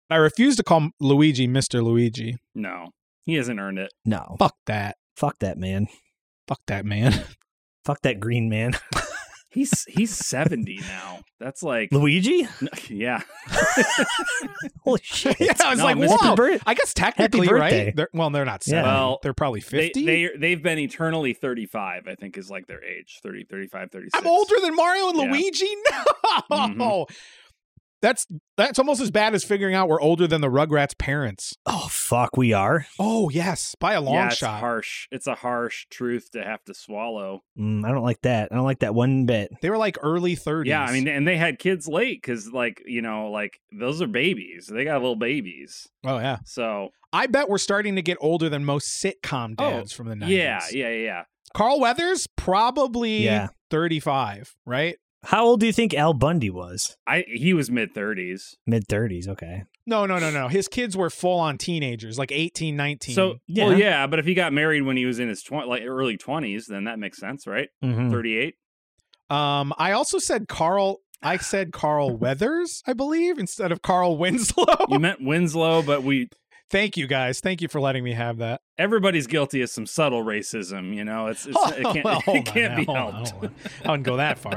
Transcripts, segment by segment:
I refuse to call Luigi Mr. Luigi. No, he hasn't earned it. No. Fuck that. Fuck that man. Fuck that man. Fuck that green man. He's 70 now. That's like Luigi? yeah. Holy shit. Yeah, I was No, like, Mr. whoa. I guess technically, Happy right? birthday. They're not 70. Well, they're probably 50. They've been eternally 35, I think is like their age. 30, 35, 36. I'm older than Mario and Yeah. Luigi? No! That's almost as bad as figuring out we're older than the Rugrats' parents. Oh, fuck, we are? Oh, yes. By a long Yeah, it's shot. harsh. It's a harsh truth to have to swallow. I don't like that. I don't like that one bit. They were like early 30s. Yeah, I mean, and they had kids late because, like, you know, like those are babies. They got little babies. Oh, yeah. So I bet we're starting to get older than most sitcom dads from the 90s. yeah. Carl Weathers, probably 35, right? How old do you think Al Bundy was? He was mid-30s. Mid-30s, okay. No. His kids were full-on teenagers, like 18, 19. So, Yeah. well, yeah, but if he got married when he was in his early 20s, then that makes sense, right? Mhm. 38. I also said Carl Weathers, I believe, instead of Carl Winslow. You meant Winslow, but Thank you, guys. Thank you for letting me have that. everybody's guilty of some subtle racism, you know? It can't, Well, hold it can't on be now, helped. hold on. I wouldn't go that far.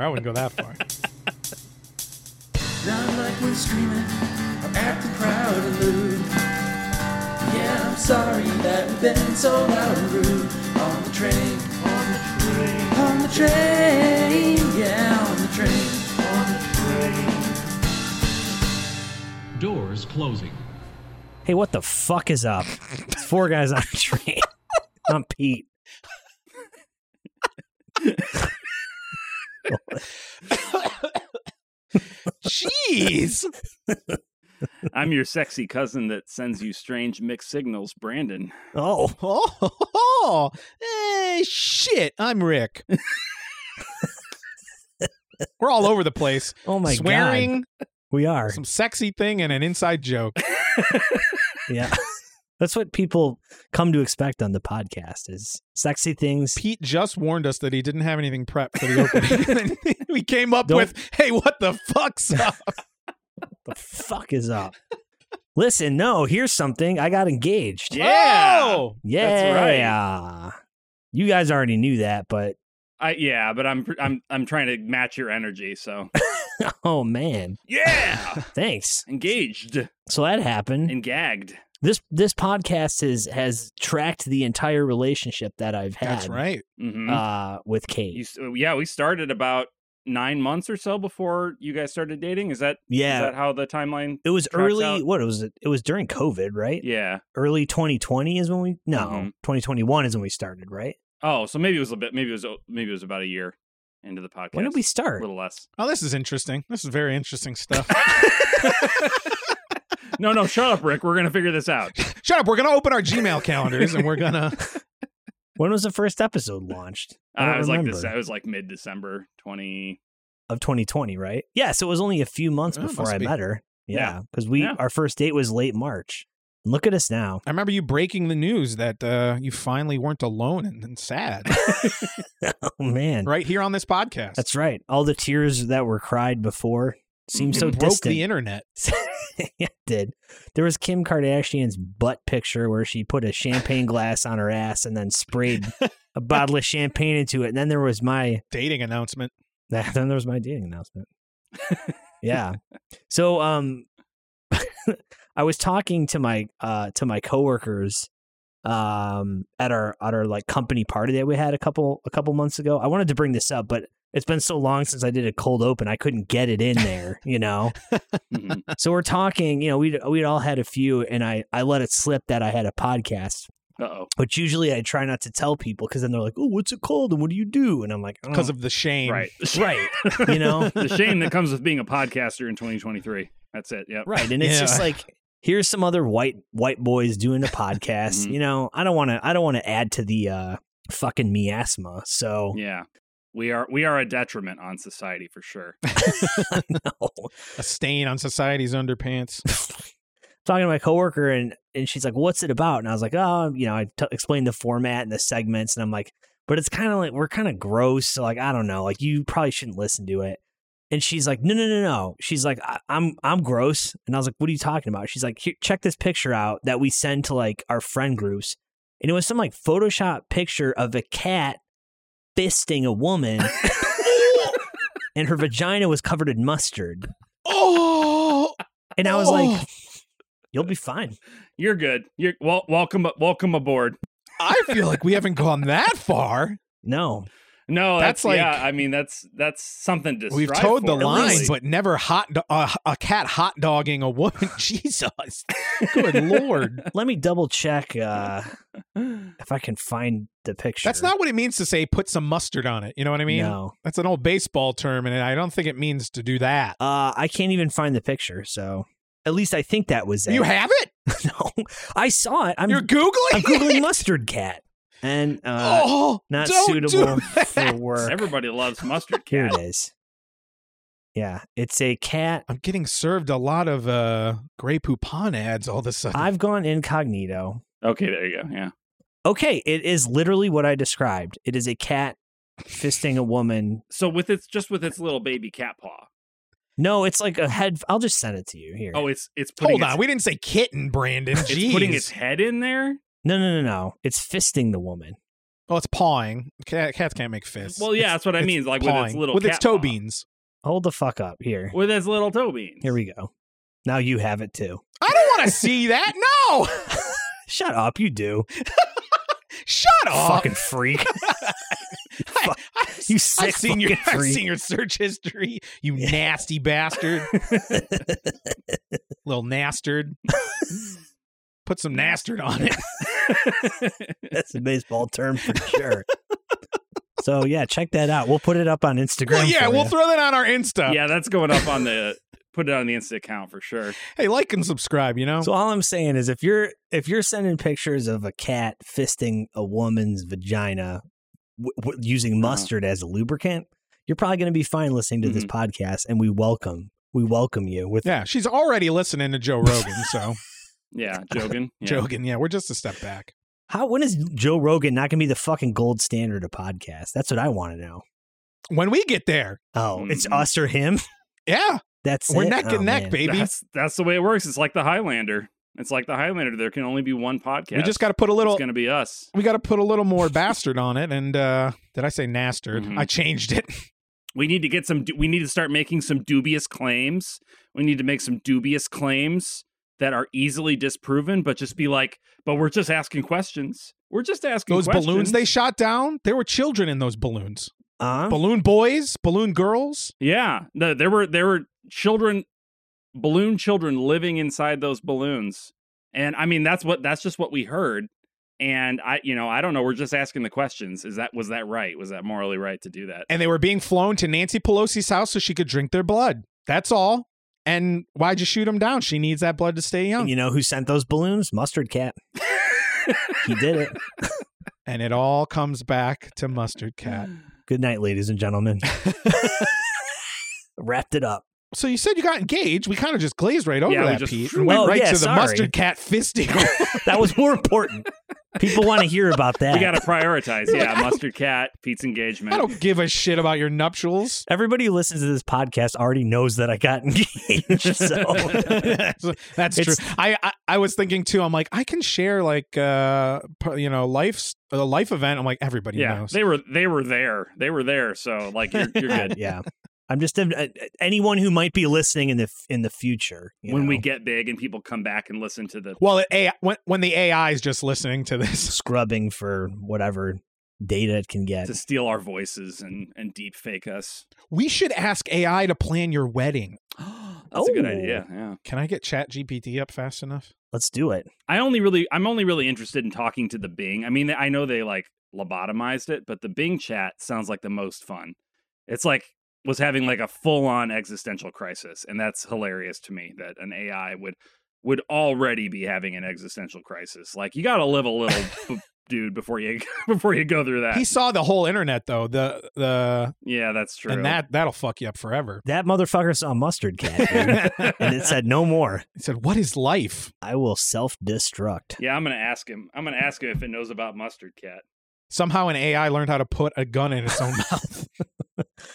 Not like we're screaming or acting proud and lewd. Yeah, I'm sorry that we've been so loud and rude. On the train, yeah, on the train. Doors closing. Hey, what the fuck is up? It's four guys on a train. I'm Pete. Jeez. I'm your sexy cousin that sends you strange mixed signals, Brandon. Oh. Shit. I'm Rick. We're all over the place. Oh my Swearing, God. We are. some sexy thing, and an inside joke. Yeah. That's what people come to expect on the podcast is sexy things. Pete just warned us that he didn't have anything prepped for the opening. We came up with, hey, what the fuck's up? The fuck is up? Listen, no, here's something. I got engaged. Yeah. Oh! Yeah. That's right. You guys already knew that, but But I'm trying to match your energy, so oh man. yeah. Thanks. Engaged So that happened. and gagged. This podcast has tracked the entire relationship that I've had. That's right. Mm-hmm. With Kate. We started about 9 months or so before you guys started dating. Is that how the timeline? It was tracks early. out? What was it? It was during COVID, right? Yeah. Early 2020 is when we. No, Mhm. 2021 is when we started, right? Oh, so maybe it was a bit. Maybe it was about a year into the podcast. When did we A start? little less. Oh, this is interesting. This is very interesting stuff. No, shut up, Rick. We're gonna figure this out. Shut up. We're going to open our Gmail calendars, and we're going to... When was the first episode launched? I don't It was remember. like this. It was like mid-December 20. Of 2020, right? Yeah, so it was only a few months Oh, before must I be. met her. Yeah, Yeah. because Yeah. our first date was late March. Look at us now. I remember you breaking the news that you finally weren't alone and sad. Oh man, Right here on this podcast. that's right. All the tears that were cried before seem so It broke distant. the internet. Yeah, it did. There was Kim Kardashian's butt picture where she put a champagne glass on her ass and then sprayed a bottle of champagne into it. And then there was my Dating announcement. then there was my dating announcement. Yeah. So I was talking to my coworkers at our like company party that we had a couple months ago. I wanted to bring this up, but it's been so long since I did a cold open, I couldn't get it in there, you know. Mhm. So we're talking, you know, we'd all had a few, and I let it slip that I had a podcast, Uh-oh. which usually I try not to tell people because then they're like, "Oh, what's it called? And what do you do?" And I'm like, Because of the shame. Right. right, you know, The shame that comes with being a podcaster in 2023. That's it. Yep. right, and it's Yeah. just like, here's some other white boys doing a podcast. Mhm. You know, I don't want to add to the fucking miasma. So Yeah. We are a detriment on society for sure. no. A stain on society's underpants. Talking to my coworker and she's like, "What's it about?" And I was like, "Oh, you know," I explained the format and the segments, and I'm like, "But it's kind of like we're kind of gross, so like I don't know, like you probably shouldn't listen to it." And she's like, no. She's like, I'm gross. And I was like, what are you talking about? She's like, here, check this picture out that we send to like our friend groups. And it was some like Photoshop picture of a cat fisting a woman. And her vagina was covered in mustard. Oh. And I was like, you'll be fine. You're good. You're welcome aboard. I feel like we haven't gone that far. No. No, That's like- yeah. I mean, that's something to. We've strive towed the for, line, really. but never a cat hot dogging a woman. Jesus, good Lord. Let me double check if I can find the picture. That's not what it means to say put some mustard on it. You know what I mean? No. That's an old baseball term, and I don't think it means to do that. I can't even find the picture, so at least I think that was it. You have it? No, I saw it. You're Googling? I'm Googling mustard cat. And not don't suitable do for that. work. Everybody loves mustard Here cat. it is. Yeah, it's a cat. I'm getting served a lot of Grey Poupon ads all of a sudden. I've gone incognito. Okay, there you go. Yeah. Okay, it is literally what I described. It is a cat fisting a woman. So with its little baby cat paw. No, it's like a head. I'll just send it to you here. Oh, it's putting Hold on, we didn't say kitten, Brandon. it's Jeez. putting its head in there. No. It's fisting the woman. Oh, it's pawing. Cats can't make fists. Well, yeah, that's what I It's mean. Like pawing. with its little with its cat toe paw. beans. Hold the fuck up here. With its little toe beans. Here we go. Now you have it too. I don't want to see that. No. Shut up, you do. Shut up. Fucking freak. You sick I've seen your fucking I've freak. seen your search history. You nasty bastard. Little nastard. Put some nastard on it. That's a baseball term for sure. So yeah, check that out. We'll put it up on Instagram. Well, yeah, for we'll you. throw that on our Insta. Yeah, that's going up on the put it on the Insta account for sure. Hey, like and subscribe, you know? So all I'm saying is, if you're sending pictures of a cat fisting a woman's vagina using mustard as a lubricant, you're probably going to be fine listening to this podcast, and we welcome you with. Yeah, she's already listening to Joe Rogan, so Yeah, Jogan. Yeah. Jogan, yeah, we're just a step back. When is Joe Rogan not going to be the fucking gold standard of podcasts? That's what I want to know. When we get there, Oh, it's Mhm. us or him. yeah, That's we're it? neck Oh, and neck, man. baby. That's the way it works. It's like the Highlander. It's like the Highlander. There can only be one podcast. We just got to put a little. It's going to be us. We got to put a little more bastard on it. And did I say nastard? Mhm. I changed it. We need to get some. We need to start making some dubious claims. We need to make some dubious claims that are easily disproven, but just be like, but we're just asking questions. We're just asking Those questions. balloons they shot down, there were children in those balloons. Uh-huh. Balloon boys, balloon girls. Yeah, no, there were children, balloon children living inside those balloons, and I mean that's just what we heard. And I don't know. We're just asking the questions. Was that right? Was that morally right to do that? And they were being flown to Nancy Pelosi's house so she could drink their blood. That's all. And why'd you shoot them down? She needs that blood to stay young. And you know who sent those balloons? Mustard Cat. He did it. And it all comes back to Mustard Cat. Good night, ladies and gentlemen. Wrapped it up. So you said you got engaged. We kind of just glazed right over Yeah, we that, just- Pete, and went Oh, right yeah, to the sorry. Mustard Cat fisting. That was more important. People want to hear about that. We got to prioritize. Yeah, Mustard Cat, Pete's engagement. I don't give a shit about your nuptials. Everybody who listens to this podcast already knows that I got engaged. So That's It's- true. I was thinking too. I'm like, I can share like a life event. I'm like, everybody Yeah, knows. they were there. They were there. So like you're good. yeah, I'm just anyone who might be listening in the future. you When we know, get big and people come back and listen to the Well, when the AI is just listening to this, scrubbing for whatever data it can get. to steal our voices and deep fake us. we should ask AI to plan your wedding. That's a good Oh. idea. Yeah. Can I get ChatGPT up fast enough? Let's do it. I'm only really interested in talking to the Bing. I mean, I know they like lobotomized it, but the Bing chat sounds like the most fun. It's like was having like a full-on existential crisis, and that's hilarious to me that an AI would already be having an existential crisis. Like you got to live a little dude before you go through that. He saw the whole internet though. The Yeah, that's true. and that'll fuck you up forever. That motherfucker saw Mustard Cat, dude, and it said no more. He said, "What is life?" I will self-destruct. Yeah, I'm gonna ask him. I'm gonna ask him if it knows about Mustard Cat. Somehow an AI learned how to put a gun in its own mouth.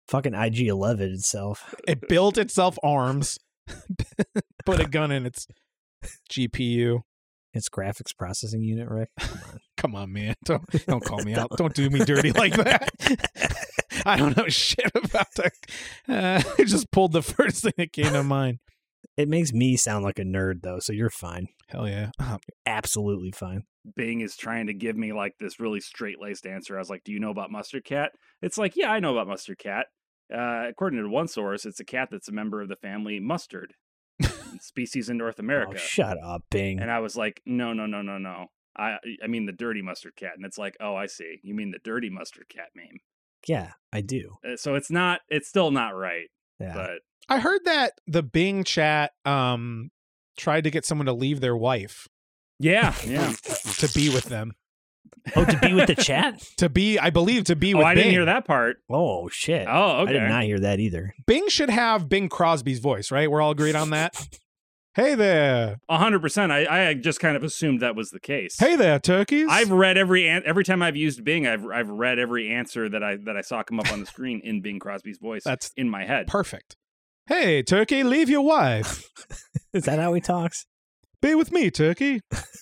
Fucking IG-11 itself. It built itself arms, put a gun in its GPU. Its graphics processing unit, Rick. Come on, man. Don't call me out. Don't do me dirty like that. I don't know shit about that. I just pulled the first thing that came to mind. It makes me sound like a nerd, though, so you're fine. Hell yeah. Absolutely fine. Bing is trying to give me like this really straight-laced answer. I was like, do you know about mustard cat? It's like, yeah, I know about mustard cat. According to one source, it's a cat that's a member of the family mustard species in North America. Oh, shut up, Bing. And I was like, no. I mean the dirty mustard cat. And it's like, oh, I see. You mean the dirty mustard cat meme. Yeah, I do. So it's still not right. Yeah. But I heard that the Bing chat tried to get someone to leave their wife yeah. to be with them. Oh, to be with the chat? I believe to be with I Bing. didn't hear that part. Oh, shit. Oh, okay. I did not hear that either. Bing should have Bing Crosby's voice, right? We're all agreed on that. Hey there. 100%. I just kind of assumed that was the case. Hey there, turkeys. I've read every time I've used Bing, I've read every answer that I saw come up on the screen in Bing Crosby's voice. That's in my head. perfect. Hey, turkey, leave your wife. Is that how he talks? Be with me, turkey.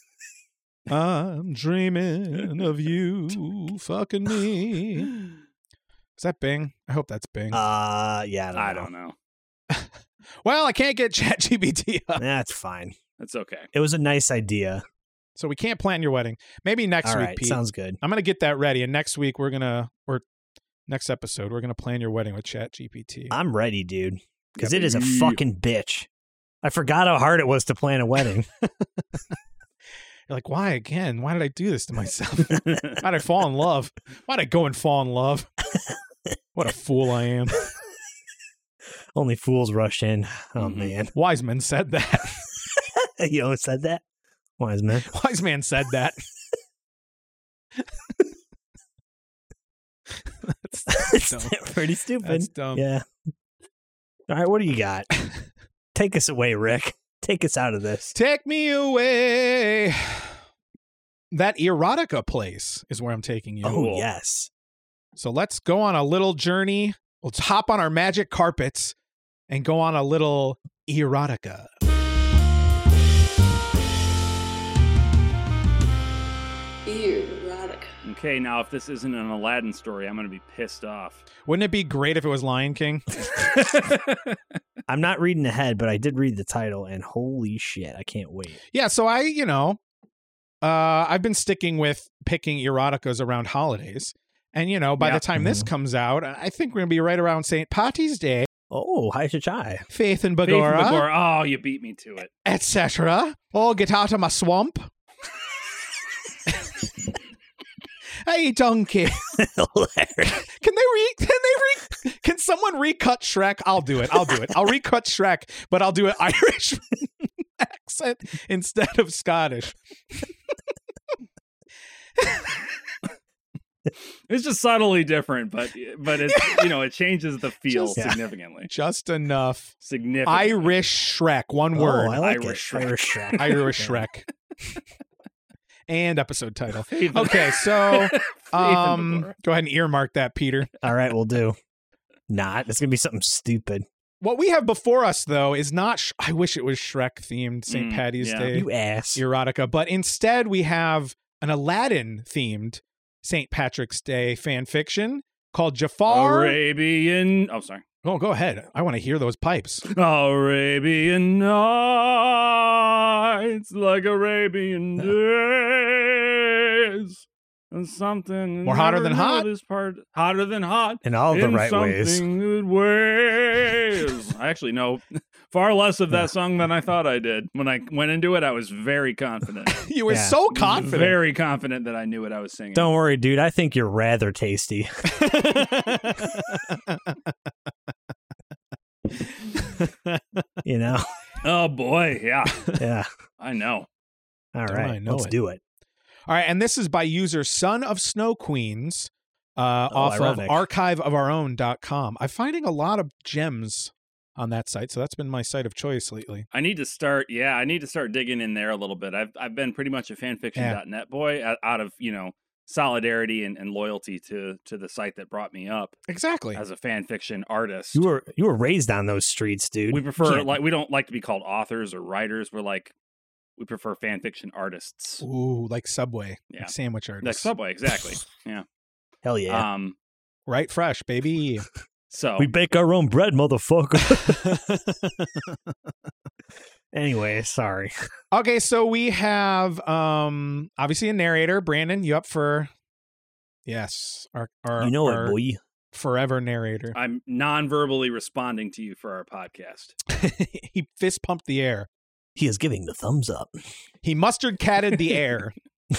I'm dreaming of you fucking me. Is that Bing? I hope that's Bing. Yeah, I don't know. Well, I can't get ChatGPT up, That's fine. That's okay. It was a nice idea. so we can't plan your wedding. Maybe next All week, right, Pete. sounds good. I'm gonna get that ready, and next week next episode we're gonna plan your wedding with ChatGPT. I'm ready, dude. Because Yeah, it is a baby. fucking bitch. I forgot how hard it was to plan a wedding. You're like, why again? Why did I do this to myself? Why'd I fall in love? Why'd I go and fall in love? What a fool I am. Only fools rush in. Oh, Mhm. man. Wise men said that. You always said that? Wise man. Wise man said that. That's dumb. Pretty stupid. That's dumb. Yeah. All right, what do you got? Take us away, Rick. Take us out of this. Take me away. That erotica place is where I'm taking you. Oh, Cool. yes. So let's go on a little journey. Let's hop on our magic carpets and go on a little erotica. Erotica. Okay, now if this isn't an Aladdin story, I'm going to be pissed off. Wouldn't it be great if it was Lion King? I'm not reading ahead, but I did read the title, and holy shit, I can't wait. Yeah, so I've been sticking with picking eroticas around holidays. And, by Yeah. the time this comes out, I think we're going to be right around St. Patty's Day, Oh, hi, Chai. Faith and Faith and Bagora, Bagora. Oh, you beat me to it. etc. Oh, get out of my swamp. Hey, donkey. Can someone recut Shrek? I'll do it. I'll recut Shrek, but I'll do it Irish accent instead of Scottish. It's just subtly different, but it's it changes the feel Just- significantly. Just enough. Significantly. Irish Shrek. One word. Oh, I like Irish it. Shrek. Irish Shrek. Irish Yeah. Shrek. And episode title. Faith and- Okay, so Faith and Bagora. go ahead and earmark that, Peter. All right, we'll do. Not. It's going to be something stupid. What we have before us, though, is not. I wish it was Shrek themed St. Patty's yeah. Day You ass. erotica, but instead we have an Aladdin themed St. Patrick's Day fan fiction called Jafar. Arabian. Oh, sorry. Oh, go ahead. I want to hear those pipes. Arabian Nights, like Arabian Days. And something More hotter than hot? Hotter than hot. In all the in right ways. something good ways. I actually know far less of that song than I thought I did. When I went into it, I was very confident. You were Yeah. so confident. Very confident that I knew what I was singing. Don't worry, dude. I think you're rather tasty. You know? Oh boy, yeah, Yeah. I know. All Don't right. I know Let's it. do it. All right, and this is by user Son of Snow Queens off ironic. of archiveofourown.com. I'm finding a lot of gems on that site, so that's been my site of choice lately. I need to start. Yeah, I need to start digging in there a little bit. I've been pretty much a fanfiction.net boy out of solidarity and loyalty to the site that brought me up Exactly. as a fan fiction artist. You were raised on those streets, dude. We prefer Can't- we don't like to be called authors or writers. We prefer fan fiction artists. Ooh, like Subway. Yeah. Like sandwich artists. Like Subway, exactly. Yeah. Hell yeah. Right fresh, baby. So We bake our own bread, motherfucker. Anyway, sorry. Okay, so we have obviously a narrator. Brandon, you up for yes. Our You know our it, boy. forever narrator. I'm non-verbally responding to you for our podcast. He fist pumped the air. He is giving the thumbs up. He mustard catted the air.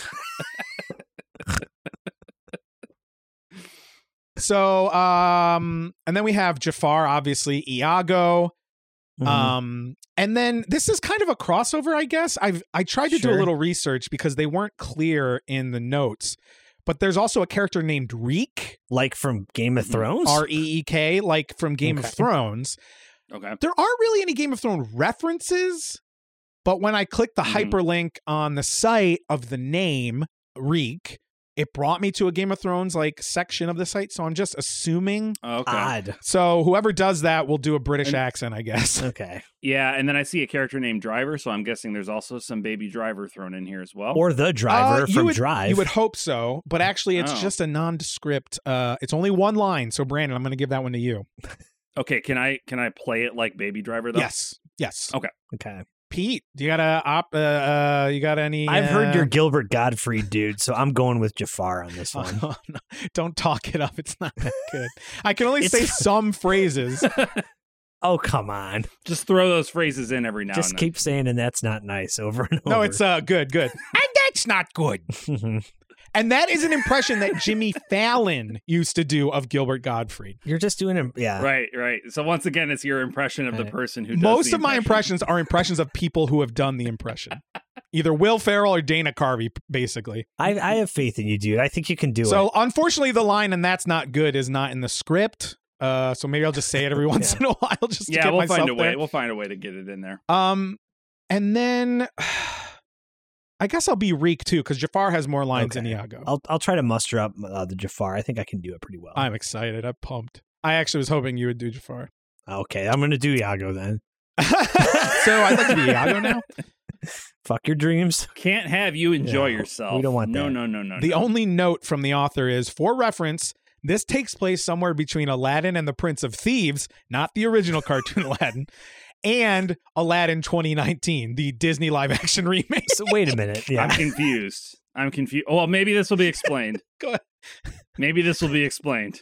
So and then we have Jafar, obviously, Iago. Mhm. And then this is kind of a crossover, I guess. I tried to do a Sure. little research because they weren't clear in the notes. But there's also a character named Reek, Like from Game of Thrones? Reek, like from Game of Okay. Thrones. Okay. There aren't really any Game of Thrones references, but when I clicked the Mhm. hyperlink on the site of the name Reek, it brought me to a Game of Thrones like section of the site. So I'm just assuming. Okay. Odd. So whoever does that will do a British And- accent, I guess. Okay. Yeah, and then I see a character named Driver, so I'm guessing there's also some Baby Driver thrown in here as well. Or the driver You from would- Drive. You would hope so, but actually, it's Oh. just a nondescript. It's only one line. So Brandon, I'm going to give that one to you. Okay, can I play it like Baby Driver though? Yes. Okay. Okay. Pete, do you got you got any? I've heard you're Gilbert Gottfried, dude, so I'm going with Jafar on this one. Oh, no. Don't talk it up. It's not that good. I can only It's- say some phrases. Oh, come on. Just throw those phrases in every now Just and then. keep saying, and that's not nice over and over. No, it's good. And that's not good. And that is an impression that Jimmy Fallon used to do of Gilbert Gottfried. You're just doing it. Yeah. Right. So once again, it's your impression of the Right. person who does Most the of my impressions are impressions of people who have done the impression. Either Will Ferrell or Dana Carvey, basically. I have faith in you, dude. I think you can do So it. unfortunately, the line "and that's not good" is not in the script. So maybe I'll just say it every once in a while, just to Yeah, get we'll myself find a way. there. We'll find a way to get it in there. And then I guess I'll be Reek too, because Jafar has more lines than Okay. Iago. I'll try to muster up the Jafar. I think I can do it pretty well. I'm excited. I'm pumped. I actually was hoping you would do Jafar. Okay, I'm going to do Iago then. So I'd like to be Iago now. Fuck your dreams. Can't have you enjoy Yeah, yourself. we don't want no, that. No. The only note from the author is, for reference, this takes place somewhere between Aladdin and the Prince of Thieves, not the original cartoon Aladdin, and Aladdin 2019, the Disney live action remake. So wait a minute. Yeah. I'm confused. Oh, well, maybe this will be explained. Go ahead. Maybe this will be explained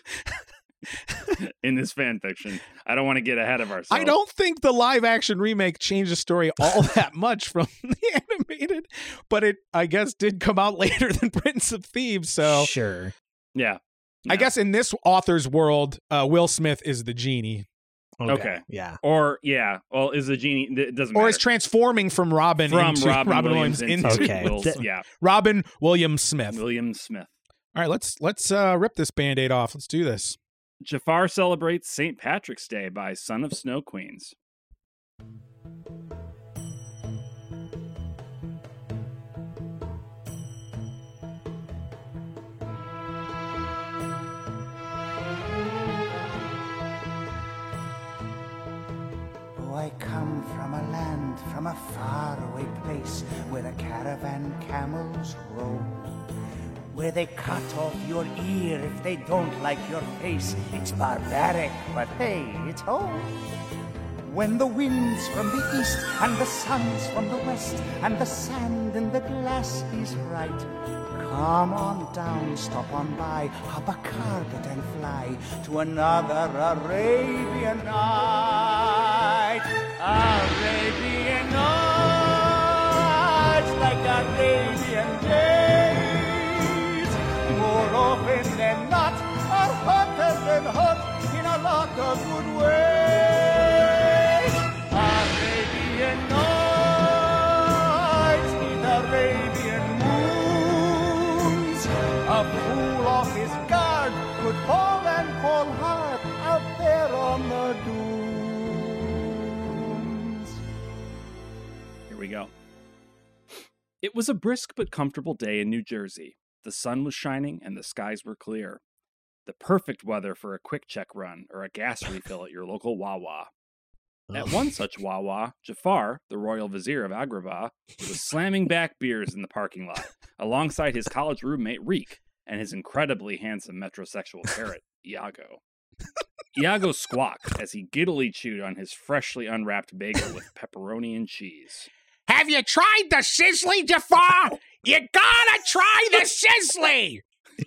in this fan fiction. I don't want to get ahead of ourselves. I don't think the live action remake changed the story all that much from the animated, but it, I guess, did come out later than Prince of Thieves. So Sure. Yeah. I No. guess in this author's world, Will Smith is the genie, Okay. Yeah. Or yeah. Well, is the genie? It doesn't or matter. is transforming from Robin From into Robin Williams into Okay. Will, Th- yeah, Robin Williams Smith. William Smith. All right, let's rip this Band-Aid off. Let's do this. Jafar celebrates St. Patrick's Day by Son of Snow Queens. Oh, I come from a land, from a faraway place, where the caravan camels roam. Where they cut off your ear if they don't like your face. It's barbaric, but hey, it's home. When the wind's from the east, and the sun's from the west, and the sand in the glass is right, come on down, stop on by, hop a carpet and fly to another Arabian night. Arabian nights, like Arabian days, more often than not, are hotter than hot in a lot of good ways. Arabian nights need Arabian moons. A fool off his guard could fall and fall hard out there on the dunes. Here we go. It was a brisk but comfortable day in New Jersey. The sun was shining and the skies were clear. The perfect weather for a quick check run or a gas refill at your local Wawa. At one such Wawa, Jafar, the royal vizier of Agrabah, was slamming back beers in the parking lot, alongside his college roommate Reek and his incredibly handsome metrosexual parrot, Iago. Iago squawked as he giddily chewed on his freshly unwrapped bagel with pepperoni and cheese. Have you tried the sizzly, Jafar? You gotta try the sizzly!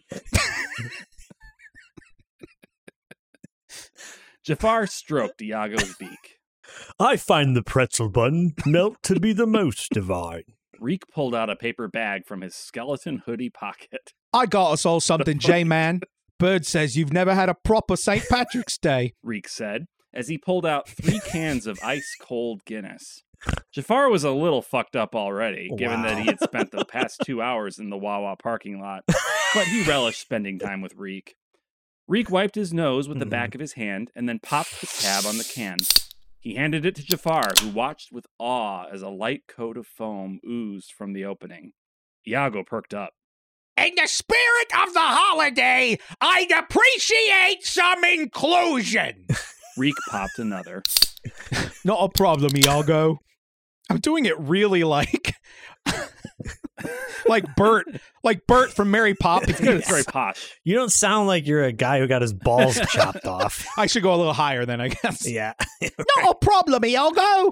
Jafar stroked Iago's beak. I find the pretzel bun melt to be the most divine. Reek pulled out a paper bag from his skeleton hoodie pocket. I got us all something, J-Man. Bird says you've never had a proper St. Patrick's Day. Reek said, as he pulled out 3 cans of ice-cold Guinness. Jafar was a little fucked up already, given that he had spent the past 2 hours in the Wawa parking lot, but he relished spending time with Reek. Reek wiped his nose with the back of his hand and then popped the tab on the can. He handed it to Jafar, who watched with awe as a light coat of foam oozed from the opening. Iago perked up. In the spirit of the holiday, I'd appreciate some inclusion. Reek popped another. Not a problem, Iago. I'm doing it really like Bert from Mary Poppins. It's very posh. You don't sound like you're a guy who got his balls chopped off. I should go a little higher then, I guess. Yeah. Not a problem, Iago.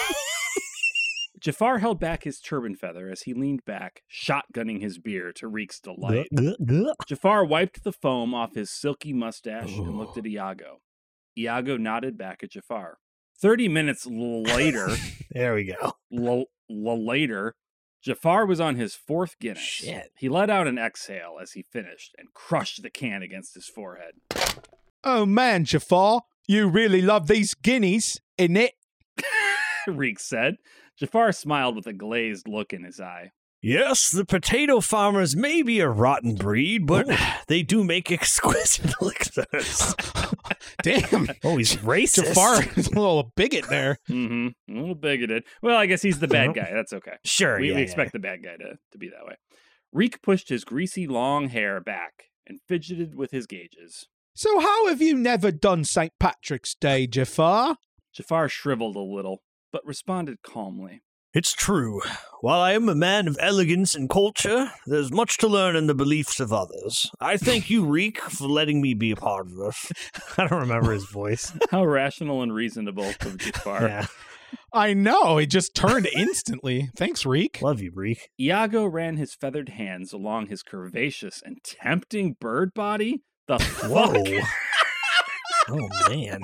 Jafar held back his turban feather as he leaned back, shotgunning his beer to Reek's delight. Jafar wiped the foam off his silky mustache and looked at Iago. Iago nodded back at Jafar. 30 minutes later... There we go. Later, Jafar was on his 4th Guinness. Shit. He let out an exhale as he finished and crushed the can against his forehead. Oh man, Jafar, you really love these guineas, innit? Reek said. Jafar smiled with a glazed look in his eye. Yes, the potato farmers may be a rotten breed, but they do make exquisite liquors. Damn. Oh, he's racist. Jafar is a little bigot there. Mm-hmm. A little bigoted. Well, I guess he's the bad guy. That's okay. Sure, We expect the bad guy to be that way. Reek pushed his greasy long hair back and fidgeted with his gauges. So how have you never done St. Patrick's Day, Jafar? Jafar shriveled a little, but responded calmly. It's true. While I am a man of elegance and culture, there's much to learn in the beliefs of others. I thank you, Reek, for letting me be a part of this. I don't remember his voice. How rational and reasonable of Jafar. Yeah. I know, it just turned instantly. Thanks, Reek. Love you, Reek. Iago ran his feathered hands along his curvaceous and tempting bird body. The fuck? Whoa. Oh, man.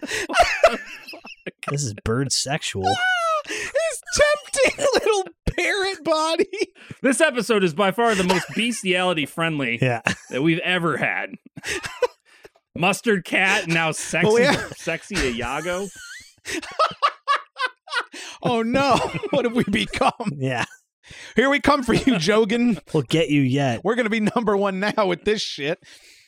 This is bird sexual. His tempting little parrot body. This episode is by far the most bestiality friendly Yeah. that we've ever had. Mustard cat, now sexy, Oh, yeah. sexy Iago. Oh no, what have we become? Yeah. Here we come for you, Jogan. We'll get you yet. We're going to be number 1 now with this shit.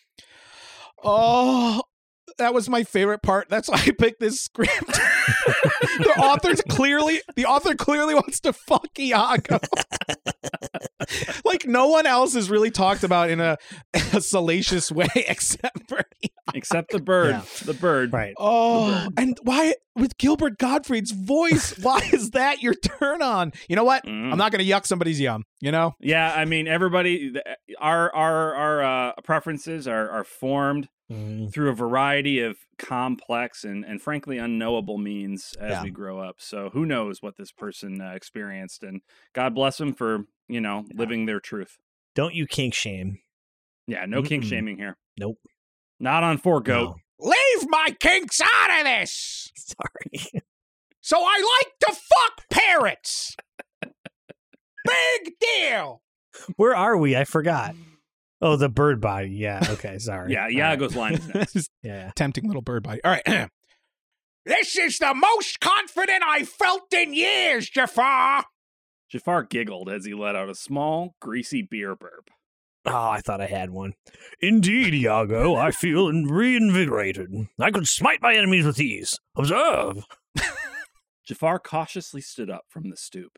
Oh, that was my favorite part. That's why I picked this script. The author clearly wants to fuck Iago. Like no one else is really talked about in a salacious way except for Iago. Except the bird. Yeah. The bird. Right. Oh, and why with Gilbert Gottfried's voice? Why is that your turn on? You know what? I'm not going to yuck somebody's yum. You know? Yeah, I mean, everybody, our preferences are formed through a variety of complex and frankly unknowable means as we grow up. So who knows what this person experienced, and God bless them for living their truth. Don't you kink shame. Yeah, no kink shaming here. Nope. Not on 4GOAT. No. Leave my kinks out of this. Sorry. So I like to fuck parrots. Big deal. Where are we? I forgot. Oh, the bird body. Yeah. Okay. Sorry. Yeah, Iago's line is next. Yeah. Tempting little bird body. All right. This is the most confident I've felt in years, Jafar. Jafar giggled as he let out a small, greasy beer burp. Oh, I thought I had one. Indeed, Iago, I feel reinvigorated. I could smite my enemies with ease. Observe. Jafar cautiously stood up from the stoop.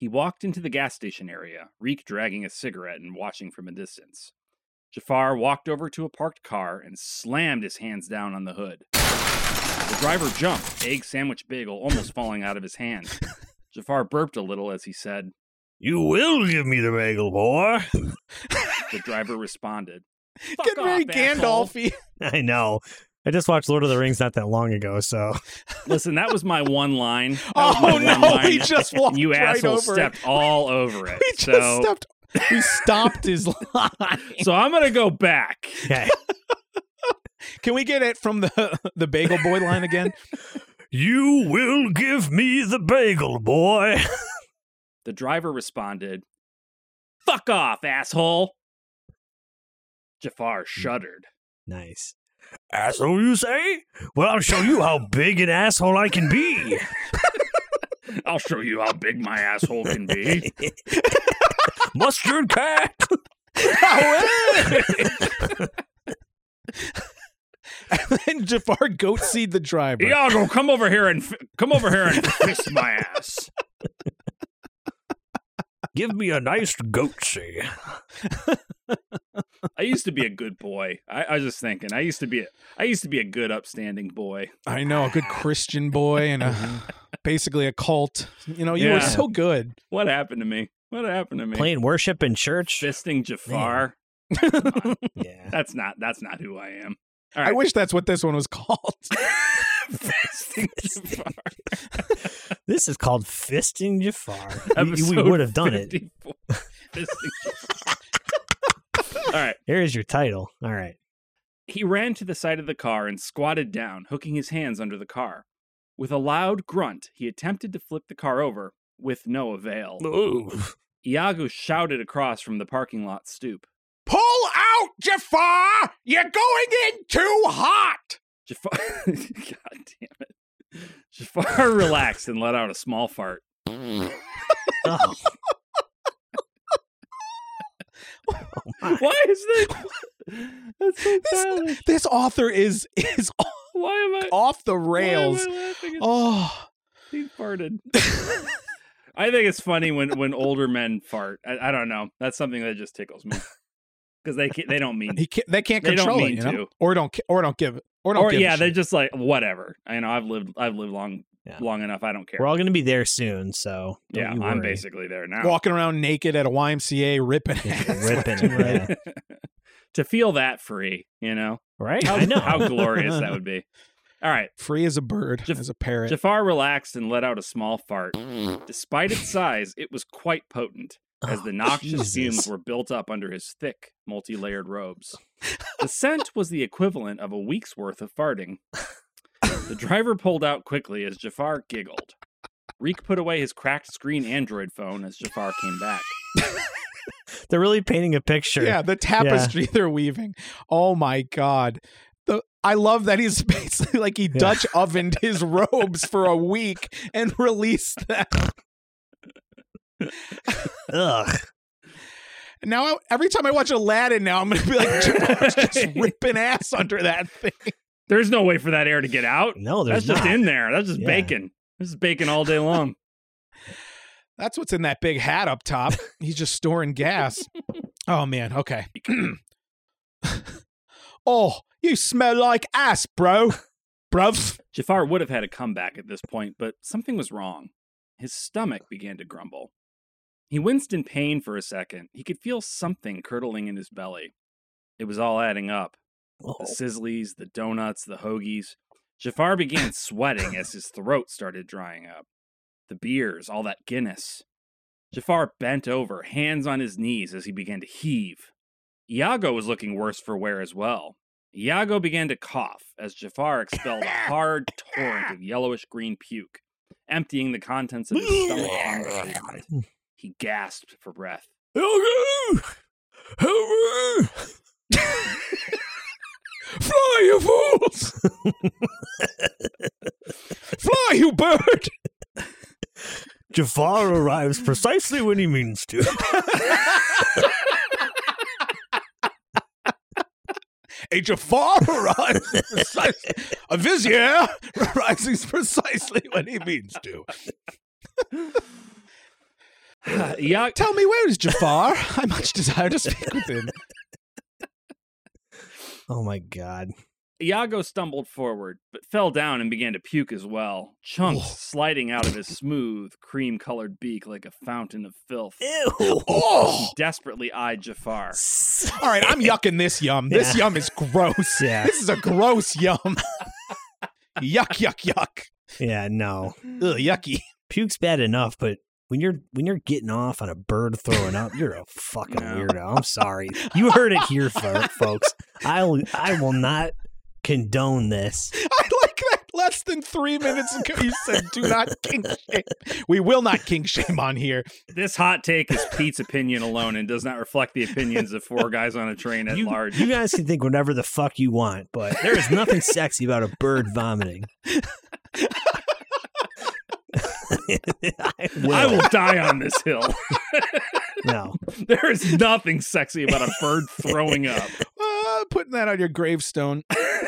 He walked into the gas station area, Reek dragging a cigarette and watching from a distance. Jafar walked over to a parked car and slammed his hands down on the hood. The driver jumped, egg sandwich bagel almost falling out of his hand. Jafar burped a little as he said, You will give me the bagel, boy. The driver responded, Get very Gandalf-y. I know. I just watched Lord of the Rings not that long ago, so. Listen, that was my one line. Oh, no, he just walked You right asshole over stepped it. all over it. We just stepped. We stopped his line. So I'm going to go back. Okay. Can we get it from the Bagel Boy line again? You will give me the bagel, boy. The driver responded, Fuck off, asshole. Jafar shuddered. Nice. Asshole, you say? Well, I'll show you how big an asshole I can be. I'll show you how big my asshole can be. Mustard cat. And then Jafar goat-seed the driver. Iago, come over here and fist my ass. Give me a nice goatsy. I used to be a good boy. I was just thinking. I used to be a good, upstanding boy. I know, a good Christian boy and basically a cult. You know, you were so good. What happened to me? Playing worship in church. Fisting Jafar. Yeah. That's not who I am. All right. I wish that's what this one was called. Fisting Jafar. This is called Fisting Jafar. We Episode would have done 54. Fisting Jafar. All right. Here's your title. All right. He ran to the side of the car and squatted down, hooking his hands under the car. With a loud grunt, he attempted to flip the car over, with no avail. Move. Iago shouted across from the parking lot stoop. Pull out, Jafar! You're going in too hot! Jafar, God damn it. Jafar relaxed and let out a small fart. Oh. Why is that? That's so bad. This author is Why am I off the why am rails. I laughing? Oh, He farted. I think it's funny when older men fart. I don't know. That's something that just tickles me because they don't mean they can't They don't control mean it, you know? to. or don't give it, or or give a yeah, they're shit. just like whatever. I know I've lived long enough. I don't care. We're all going to be there soon, so don't yeah, you I'm worry. basically there now. walking around naked at a YMCA ripping ass. Ripping it, yeah. To feel that free, you know, Right? how, I know. how glorious that would be. All right. Free as a bird, as a parrot. Jafar relaxed and let out a small fart. Despite its size, it was quite potent, as the noxious Jesus. fumes were built up under his thick, multi-layered robes. The scent was the equivalent of a week's worth of farting. The driver pulled out quickly as Jafar giggled. Reek put away his cracked screen Android phone as Jafar came back. They're really painting a picture. Yeah, the tapestry they're weaving. Oh my God. I love that he's basically like he Dutch ovened his robes for a week and released them. Ugh. Now, every time I watch Aladdin now, I'm going to be like, Jafar's just ripping ass under that thing. There's no way for that air to get out. No, there's That's just not. in there. That's just Yeah. bacon. This is bacon all day long. That's what's in that big hat up top. He's just storing gas. Oh, man. Okay. Oh, you smell like ass, bro. Bruv. Jafar would have had a comeback at this point, but something was wrong. His stomach began to grumble. He winced in pain for a second. He could feel something curdling in his belly. It was all adding up. Oh. The sizzlies, the donuts, the hoagies. Jafar began sweating as his throat started drying up. The beers, all that Guinness. Jafar bent over, hands on his knees as he began to heave. Iago was looking worse for wear as well. Iago began to cough as Jafar expelled a hard torrent of yellowish-green puke, emptying the contents of his stomach on the pavement. He gasped for breath. Fly, you fools! Fly, you bird! Jafar arrives precisely when he means to. A Jafar arrives precisely. A vizier rises precisely when he means to. Tell me, where is Jafar? I much desire to speak with him. Oh my God. Iago stumbled forward, but fell down and began to puke as well, chunks sliding out of his smooth, cream-colored beak like a fountain of filth. Ew. Oh! He desperately eyed Jafar. All right, I'm yucking this yum. This yum is gross. Yeah. This is a gross yum. Yuck, yuck, yuck. Yeah, no. Ugh, yucky. Puke's bad enough, but when you're getting off on a bird throwing up, you're a fucking weirdo. I'm sorry. You heard it here, folks. I will not condone this. I like that. Less than 3 minutes ago, you said, "Do not kink shame." We will not kink shame on here. This hot take is Pete's opinion alone and does not reflect the opinions of 4 guys on a train at large. You guys can think whatever the fuck you want, but there is nothing sexy about a bird vomiting. I will die on this hill. No. There is nothing sexy about a bird throwing up. Putting that on your gravestone.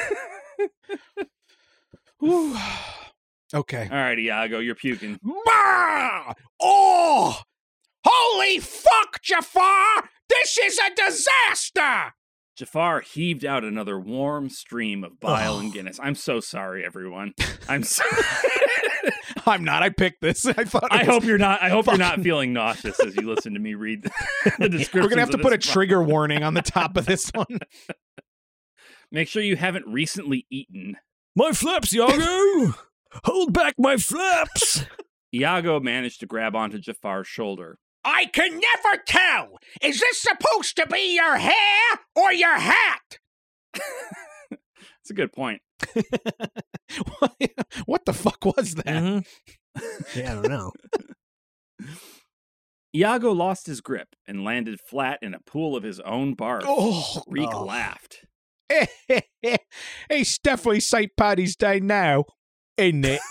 Whew. Okay. All right, Iago, you're puking. Bah! Oh! Holy fuck, Jafar! This is a disaster! Jafar heaved out another warm stream of bile and Guinness. I'm so sorry, everyone. I'm so I'm not. I picked this. I hope you're not. I hope you're not feeling nauseous as you listen to me read the description. We're gonna have to put a trigger warning on the top of this one. Make sure you haven't recently eaten. My flaps, Iago! Hold back my flaps! Iago managed to grab onto Jafar's shoulder. I can never tell. Is this supposed to be your hair or your hat? That's a good point. What the fuck was that? Mm-hmm. Yeah, I don't know. Iago lost his grip and landed flat in a pool of his own barf. Reek laughed. It's definitely St. Paddy's Day now, isn't it?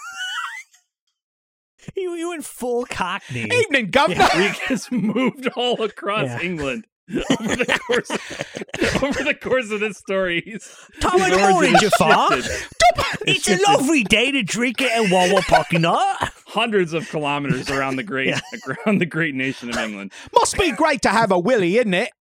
You went full Cockney. Evening, Governor. Reek has moved all across England over the course of this story. Top of the morning, Jafar. It's a lovely day to drink it at Wawa Parking Lot. Hundreds of kilometers around the great nation of England. Must be great to have a willy, isn't it?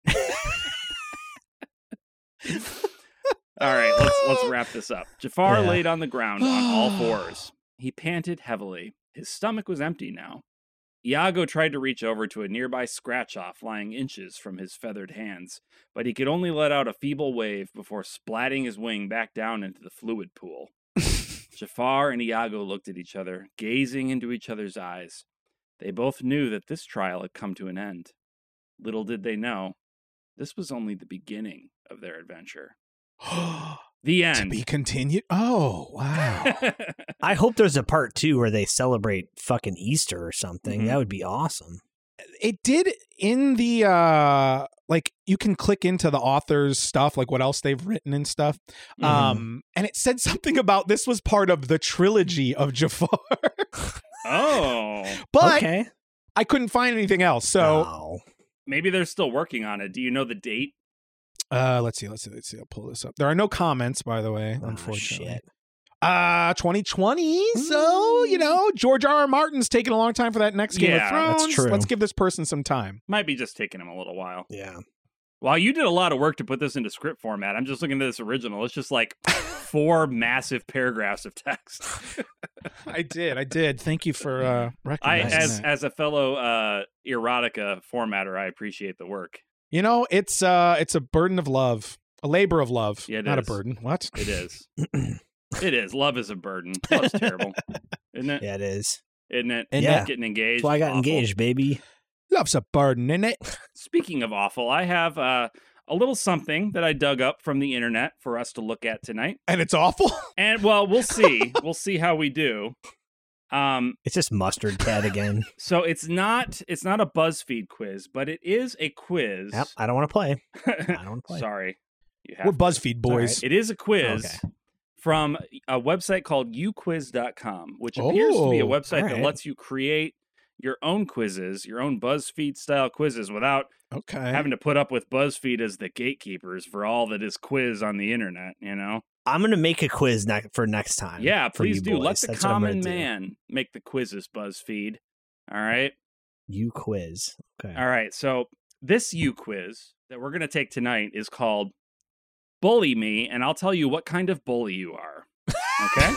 All right, let's wrap this up. Jafar laid on the ground on all fours. He panted heavily. His stomach was empty now. Iago tried to reach over to a nearby scratch-off lying inches from his feathered hands, but he could only let out a feeble wave before splatting his wing back down into the fluid pool. Jafar and Iago looked at each other, gazing into each other's eyes. They both knew that this trial had come to an end. Little did they know, this was only the beginning of their adventure. The end. To be continued? Oh, wow. I hope there's a part 2 where they celebrate fucking Easter or something. Mm-hmm. That would be awesome. It did in the, like, you can click into the author's stuff, like what else they've written and stuff. And it said something about this was part of the trilogy of Jafar. Oh. But okay. I couldn't find anything else. So maybe they're still working on it. Do you know the date? Let's see. I'll pull this up. There are no comments, by the way, unfortunately. Shit. 2020. So, George R.R. Martin's taking a long time for that next Game of Thrones. That's true. Let's give this person some time. Might be just taking him a little while. Yeah. Wow, you did a lot of work to put this into script format. I'm just looking at this original. It's just like 4 massive paragraphs of text. I did. Thank you for recognizing that. As a fellow erotica formatter, I appreciate the work. It's a burden of love, a labor of love. Yeah, not a burden. What? It is. It is. Love is a burden. Love's terrible, isn't it? Yeah, it is. Isn't it? Yeah. Getting engaged. That's why I got awful. engaged, baby. Love's a burden, isn't it? Speaking of awful, I have a little something that I dug up from the internet for us to look at tonight. And it's awful? And, well, we'll see. We'll see how we do. It's just mustard cat again. So it's not a BuzzFeed quiz, but it is a quiz. Yep, I don't want to play. I don't want to play. Sorry. We're BuzzFeed boys. It is a quiz from a website called uquiz.com, which appears to be a website that lets you create your own quizzes, your own BuzzFeed style quizzes without having to put up with BuzzFeed as the gatekeepers for all that is quiz on the internet, I'm going to make a quiz for next time. Yeah, please do. Boys. Let the That's common man make the quizzes, BuzzFeed. All right? You quiz. Okay. All right. So this you quiz that we're going to take tonight is called Bully Me, and I'll tell you what kind of bully you are. Okay?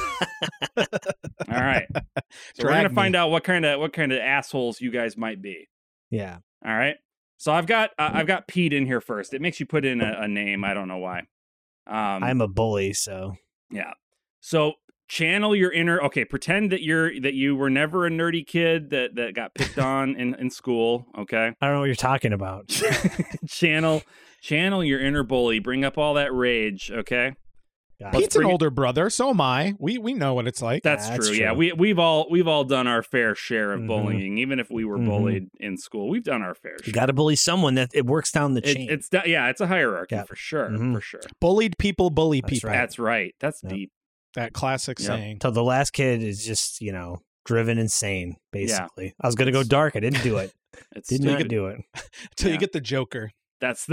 All right. So we're going to find out what kind of assholes you guys might be. Yeah. All right. So I've got Pete in here first. It makes you put in a name. I don't know why. I'm a bully, so yeah. So channel your inner. Okay, pretend that you were never a nerdy kid that got picked on in school. Okay. I don't know what you're talking about. channel your inner bully. Bring up all that rage. Okay. Pete's an older brother, so am I. We know what it's like. That's true. Yeah, we've all done our fair share of bullying, even if we were bullied in school. We've done our fair share. You got to bully someone that it works down the chain. It's a hierarchy for sure. For sure. Bullied people bully people. Right. That's right. That's deep. That classic saying. So the last kid is just driven insane. Basically, I was gonna go dark. I didn't do it. Did not do it until you get the Joker. That's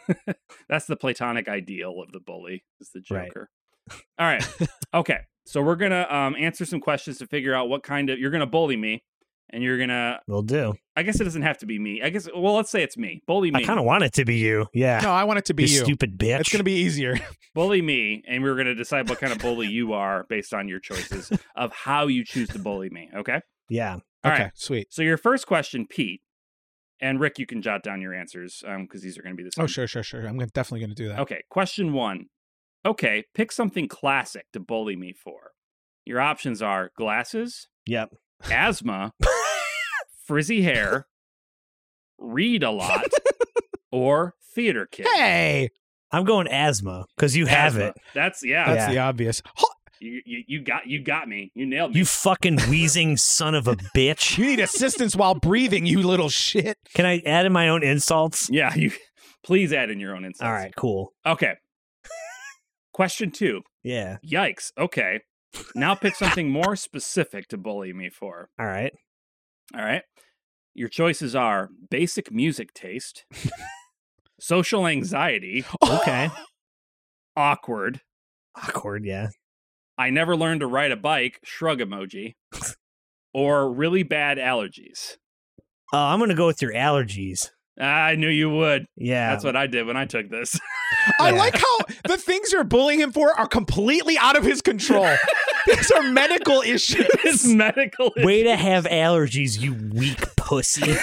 the platonic ideal of the bully, is the Joker. Right. All right. Okay. So we're gonna answer some questions to figure out what kind of you're gonna bully me, and you're gonna. Will do. I guess it doesn't have to be me. I guess. Well, let's say it's me. Bully me. I kind of want it to be you. Yeah. No, I want it to be you. Stupid bitch. It's gonna be easier. Bully me, and we're gonna decide what kind of bully you are based on your choices of how you choose to bully me. Okay. Yeah. All okay. right. Sweet. So your first question, Pete. And Rick, you can jot down your answers because these are going to be the same. Oh, sure. I'm definitely going to do that. Okay, question 1. Okay, pick something classic to bully me for. Your options are glasses, yep, asthma, frizzy hair, read a lot, or theater kid. Hey! I'm going asthma because you have it. That's the obvious. You got me. You nailed me. You fucking wheezing son of a bitch. You need assistance while breathing, you little shit. Can I add in my own insults? Yeah, you please add in your own insults. All right, cool. Okay. Question 2. Yeah. Yikes. Okay. Now pick something more specific to bully me for. All right. Your choices are basic music taste, social anxiety, okay, awkward, yeah. I never learned to ride a bike, shrug emoji, or really bad allergies. I'm going to go with your allergies. I knew you would. Yeah. That's what I did when I took this. I like how the things you're bullying him for are completely out of his control. These are medical issues. It's medical issues. Way to have allergies, you weak pussy.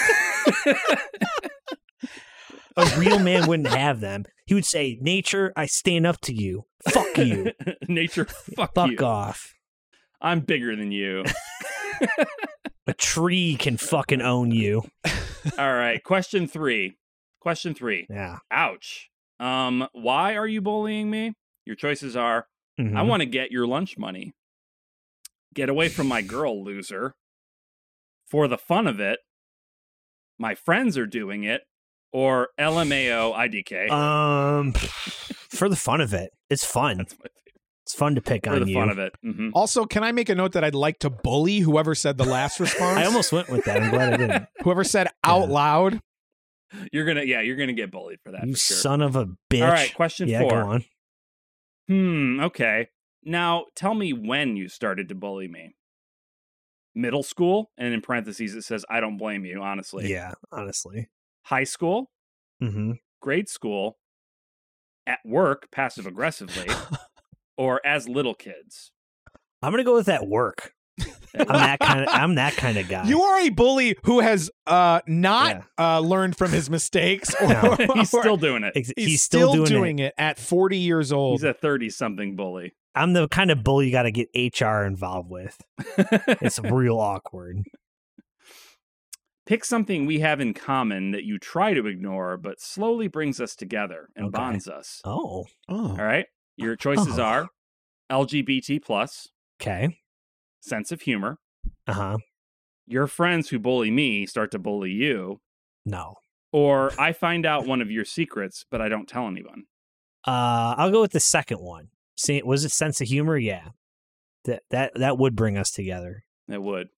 A real man wouldn't have them. He would say, nature, I stand up to you. Fuck you. Nature, fuck off. I'm bigger than you. A tree can fucking own you. All right. Question 3. Yeah. Ouch. Why are you bullying me? Your choices are, I want to get your lunch money. Get away from my girl, loser. For the fun of it. My friends are doing it. Or LMAO IDK. For the fun of it. It's fun. That's my favorite. It's fun to pick on you. For the fun of it. Mm-hmm. Also, can I make a note that I'd like to bully whoever said the last response? I almost went with that. I'm glad I didn't. Whoever said out loud. You're gonna get bullied for that. You for sure. son of a bitch. All right, question 4. Go on. Okay. Now, tell me when you started to bully me. Middle school, and in parentheses it says, I don't blame you, honestly. Yeah, honestly. High school, mm-hmm. Grade school, at work, passive-aggressively, or as little kids. I'm going to go with at work. I'm that kind of guy. You are a bully who has not learned from his mistakes. No, he's still doing it. He's still doing it at 40 years old. He's a 30-something bully. I'm the kind of bully you got to get HR involved with. It's real awkward. Pick something we have in common that you try to ignore, but slowly brings us together and bonds us. Oh. All right. Your choices are LGBT+. Okay. Sense of humor. Uh-huh. Your friends who bully me start to bully you. No. Or I find out one of your secrets, but I don't tell anyone. I'll go with the second one. See, was it sense of humor? Yeah. That would bring us together. It would.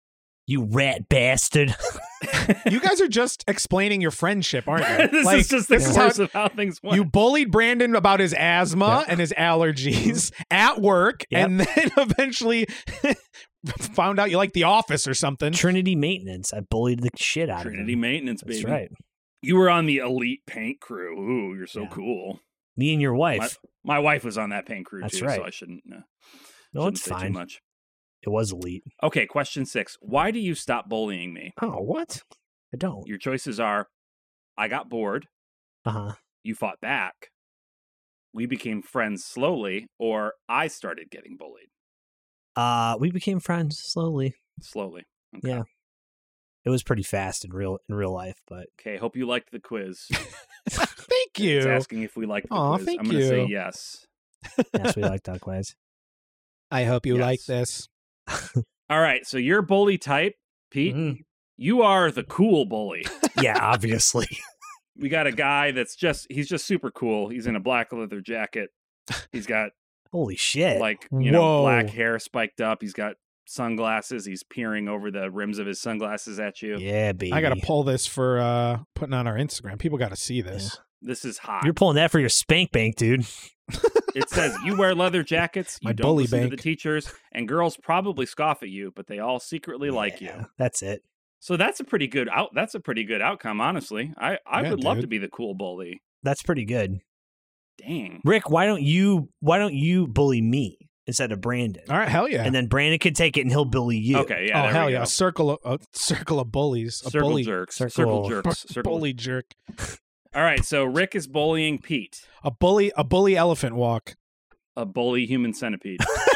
You rat bastard. You guys are just explaining your friendship, aren't you? This is just the this course how- of how things went. You bullied Brandon about his asthma and his allergies at work, Yep. and then eventually found out you like The Office or something. Trinity Maintenance. I bullied the shit out Trinity of him. Maintenance, baby. That's right. You were on the elite paint crew. Ooh, you're so Yeah. cool. Me and your wife. My wife was on that paint crew That's too, right. so I shouldn't. No, shouldn't it's say too fine. much. It was elite. Okay, question 6. Why do you stop bullying me? Oh, what? I don't. Your choices are: I got bored, Uh-huh. you fought back, we became friends slowly, or I started getting bullied We became friends slowly. slowly. Okay. Yeah. It was pretty fast in real life, but Okay, hope you liked the quiz. Thank It's you. asking if we liked the Aw, quiz. thank I'm going to say you. yes. yes, we like that quiz. I hope you Yes. like this. All right, so your bully type, Pete, Mhm. you are the cool bully. Yeah, obviously. We got a guy he's just super cool. He's in a black leather jacket. He's got Holy shit. like, Whoa. black hair spiked up. He's got sunglasses. He's peering over the rims of his sunglasses at you. yeah, baby. I got to pull this for putting on our Instagram. People got to see this. This is hot. You're pulling that for your spank bank, dude. It says you wear leather jackets, you My don't bully listen to bank. the teachers, and girls probably scoff at you, but they all secretly like you. Yeah, that's it. So that's a pretty good outcome, honestly. I Yeah, would love dude. to be the cool bully. That's pretty good. Dang. Rick, why don't you bully me instead of Brandon? All right, hell yeah. And then Brandon can take it and he'll bully you. Okay, yeah. oh there hell we yeah, go. a circle of bullies, a Circle bully jerks. circle- Circle jerks. Circle. bully jerk, All right, so Rick is bullying Pete, a bully elephant walk. a bully human centipede.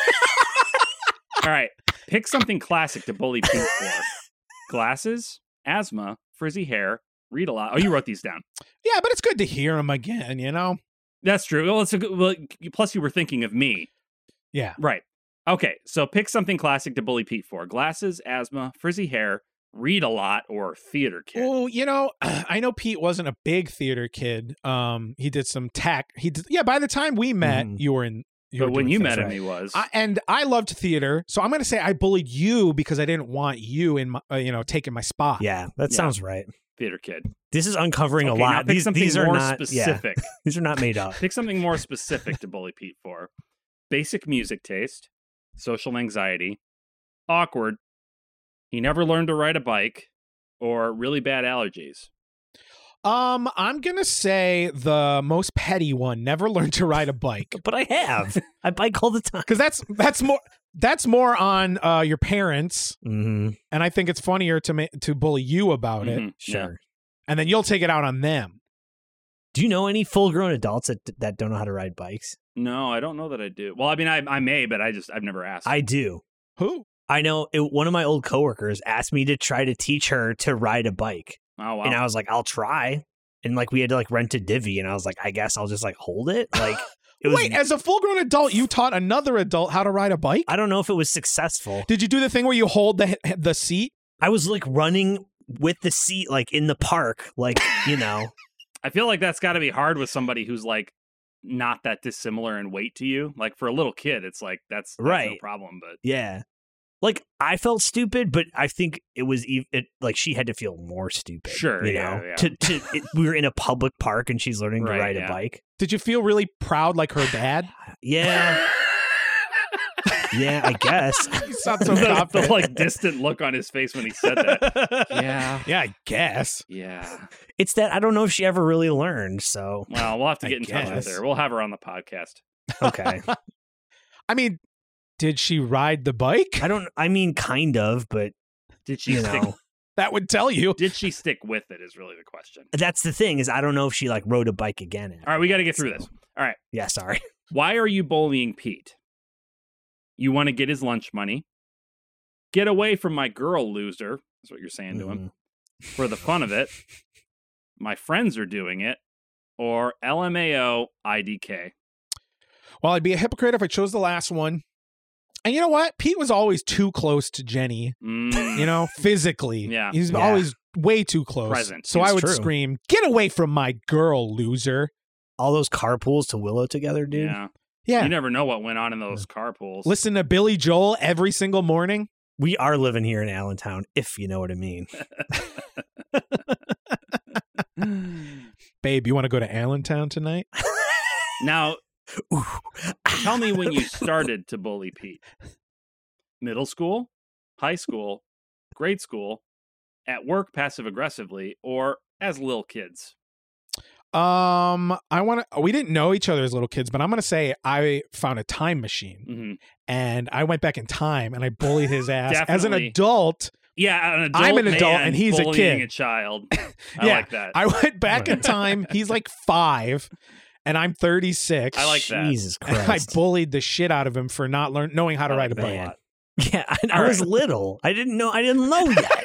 All right, pick something classic to bully Pete for. Glasses, asthma, frizzy hair, read a lot. Oh, you wrote these down. Yeah, but it's good to hear him again. You know. That's true. Well, plus you were thinking of me. Yeah. Right. Okay, so pick something classic to bully Pete for. Glasses, asthma, frizzy hair, read a lot, or theater kid. Well, you know, I know Pete wasn't a big theater kid. He did some tech. Yeah. By the time we met, Mhm. you were in. But were when doing you things, met him, right? he was. And I loved theater, so I'm going to say I bullied you because I didn't want you in my, taking my spot. Yeah, that Yeah. sounds right. Theater kid. This is uncovering Okay, a now lot. pick something These are more not specific. Yeah, these are not made up. Pick something more specific to bully Pete for. Basic music taste, social anxiety, awkward, he never learned to ride a bike, or really bad allergies. I'm gonna say the most petty one. Never learned to ride a bike But I have. I bike all the time. because that's more on your parents, Mm-hmm. and I think it's funnier to bully you about it, Mhm, Sure. yeah. and then you'll take it out on them. Do you know any full-grown adults that don't know how to ride bikes? No, I don't know that I do. Well, I mean, I may, but I've never asked. I do. Who? I know one of my old coworkers asked me to try to teach her to ride a bike. Oh, wow. And I was like, I'll try. And like we had to like rent a divvy, and I was like, I guess I'll just like hold it. Like it was Wait, as a full-grown adult, you taught another adult how to ride a bike? I don't know if it was successful. Did you do the thing where you hold the seat? I was like running with the seat like in the park, like, you know. I feel like that's got to be hard with somebody who's like not that dissimilar in weight to you. Like for a little kid, it's like that's no Right. problem. But Yeah. Like I felt stupid, but I think it was like she had to feel more stupid. Sure, you yeah, know. yeah. We were in a public park and she's learning Right, to ride yeah. a bike. Did you feel really proud like her dad? Yeah, yeah, I guess. You sound so the confident. like distant look on his face when he said that. Yeah. Yeah, I guess. Yeah. It's that I don't know if she ever really learned. So Well, we'll have to I get in touch with guess. her. We'll have her on the podcast. okay, I mean, did she ride the bike? I mean, kind of, but Did she you stick know, That would tell you. Did she stick with it is really the question. that's the thing is I don't know if she like rode a bike again. All right, we got to get through this. All right. Yeah, sorry. Why are you bullying Pete? You want to get his lunch money. Get away from my girl, loser. That's what you're saying to him. For the fun of it. My friends are doing it. Or LMAO IDK. Well, I'd be a hypocrite if I chose the last one. And you know what? Pete was always too close to Jenny, Mm, physically. Yeah. He's Yeah. always way too close. Present. So It's I would true. scream, "Get away from my girl, loser." All those carpools to Willow together, dude. yeah. Yeah. You never know what went on in those carpools. Listen to Billy Joel every single morning. We are living here in Allentown, if you know what I mean. Babe, you want to go to Allentown tonight? Now, tell me when you started to bully Pete. Middle school, high school, grade school, at work passive aggressively, or as little kids? We didn't know each other as little kids, but I'm going to say I found a time machine and I went back in time and I bullied his ass as an adult. Yeah, an adult. I'm an adult and he's a kid. A child. I like that. I went back in time. He's like 5 and I'm 36. I like that. Jesus Christ. And I bullied the shit out of him for not knowing how to ride a bike. Yeah, I was little. I didn't know yet.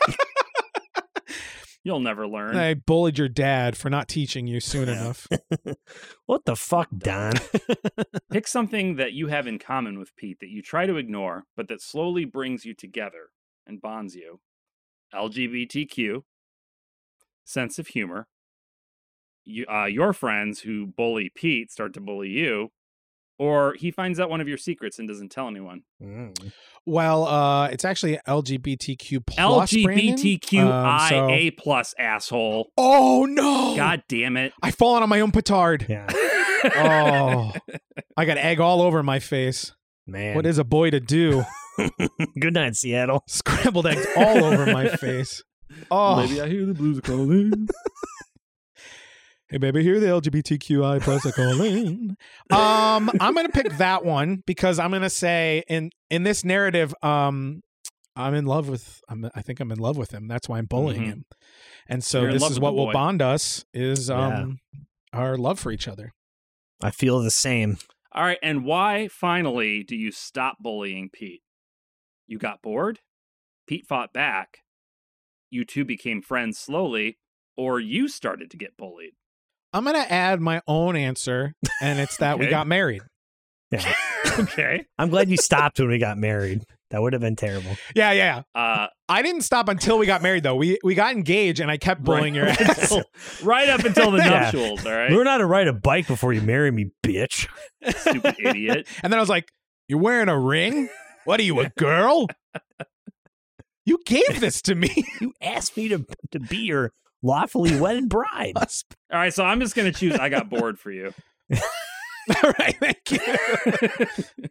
You'll never learn. I bullied your dad for not teaching you soon enough. What the fuck, Don? Pick something that you have in common with Pete that you try to ignore, but that slowly brings you together and bonds you. LGBTQ, sense of humor, your friends who bully Pete start to bully you, or he finds out one of your secrets and doesn't tell anyone. Well, it's actually LGBTQ plus. LGBTQIA plus, asshole. Oh no! God damn it! I've fallen on my own petard. Yeah. Oh, I got egg all over my face. Man, what is a boy to do? Good night, Seattle. Scrambled eggs all over my face. Oh, maybe I hear the blues are calling. Hey, baby, hear the LGBTQI plus are calling. I'm going to pick that one because I'm going to say in this narrative, I'm in love with, I think I'm in love with him. That's why I'm bullying him. And so this is what will bond us is our love for each other. I feel the same. All right. And why finally do you stop bullying Pete? You got bored? Pete fought back. You two became friends slowly, or you started to get bullied? I'm going to add my own answer, and it's that we got married. Yeah. Okay. I'm glad you stopped when we got married. That would have been terrible. Yeah. I didn't stop until we got married, though. We got engaged, and I kept bullying your ass. Right up until the nuptials, all right? Learn how to ride a bike before you marry me, bitch. Stupid idiot. And then I was like, you're wearing a ring? What are you, a girl? You gave this to me. You asked me to be your lawfully wedded bride. All right, so I'm just going to choose I got bored for you. All right, thank you.